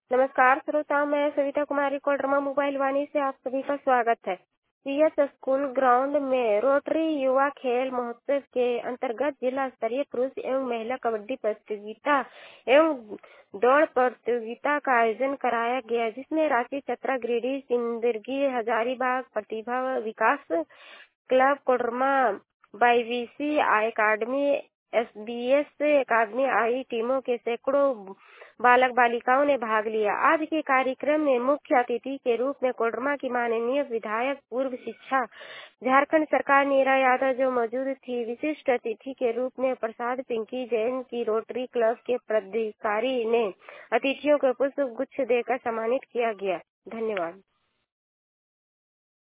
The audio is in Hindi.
नमस्कार श्रोताओं, मैं सविता कुमारी कोडरमा मोबाइल वाणी से आप सभी का स्वागत है। सीएस स्कूल ग्राउंड में रोटरी युवा खेल महोत्सव के अंतर्गत जिला स्तरीय पुरुष एवं महिला कबड्डी प्रतियोगिता एवं दौड़ प्रतियोगिता का आयोजन कराया गया, जिसमें Ranchi, Chatra, Giridih, Simdega, Hazaribagh Pratibha Vikas club, Koderma, YVC academy, SBS academy आई टीमों के सैकड़ों बालक बालिकाओं ने भाग लिया। आज के कार्यक्रम में मुख्य अतिथि के रूप में कोडरमा की माननीय विधायक पूर्व शिक्षा झारखंड सरकार नीरा यादव जो मौजूद थी। विशिष्ट अतिथि के रूप में प्रसाद पिंकी जैन की रोटरी क्लब के पदाधिकारी ने अतिथियों को पुष्प गुच्छ देकर सम्मानित किया गया। धन्यवाद।